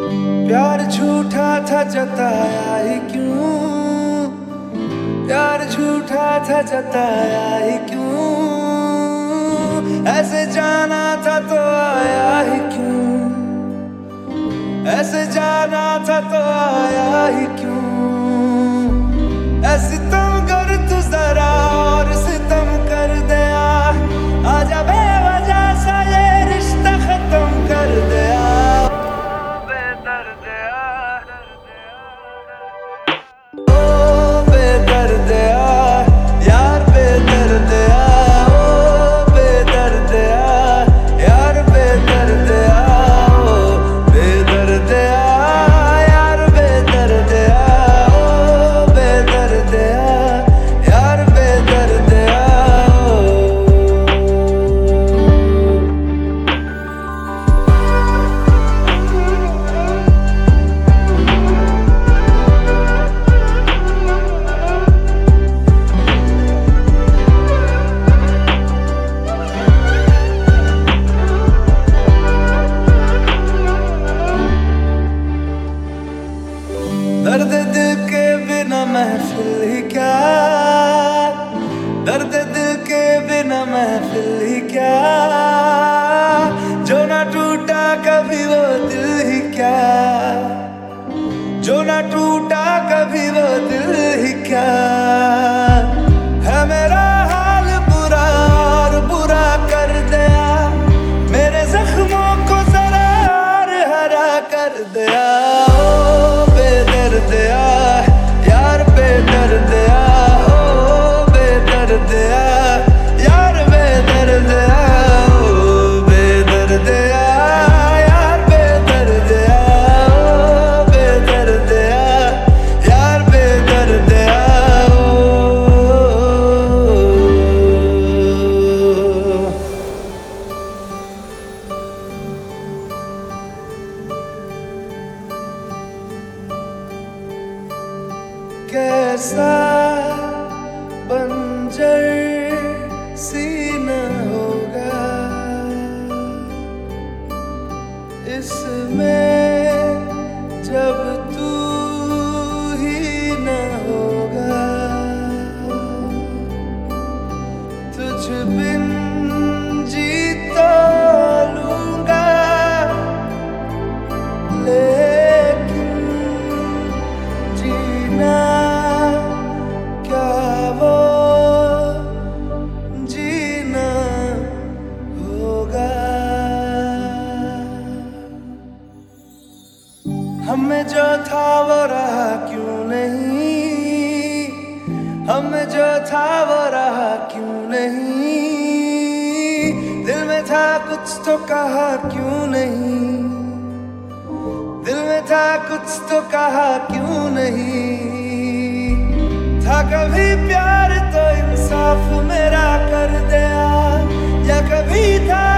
प्यार झूठा था जताया ही क्यों, प्यार झूठा था जताया ही क्यों, ऐसे जाना था तो आया ही क्यों, ऐसे जाना था तो आया ही क्यों, ऐसे तुम कर तू जरा और सितम कर दिया, आजा बेवजह सा ये रिश्ता खत्म कर दिया। दर्द दिल के बिना महफिल ही क्या, दर्द दिल के बिना महफिल ही क्या, जो ना टूटा कभी वो दिल ही क्या, जो ना टूटा कभी वो दिल ही क्या, है मेरा हाल बुरा और बुरा कर दिया, मेरे जख्मों को जरा और हरा कर दिया। यार बेदर्द ओ बेदर्द यार बेदर्द ओ बेदर्द यार बेदर्द ओ बेदर्द यार बेदर्द कैसा बंजर सीना होगा इसमें जब तू ही न होगा, तुझ बिन जी तो लूंगा लेकिन जीना हमें जो था वो रहा क्यों नहीं, हमें जो था वो रहा क्यों नहीं, दिल में था कुछ तो कहा क्यों नहीं, दिल में था कुछ तो कहा क्यों नहीं, था कभी प्यार तो इंसाफ मेरा कर दिया, या कभी था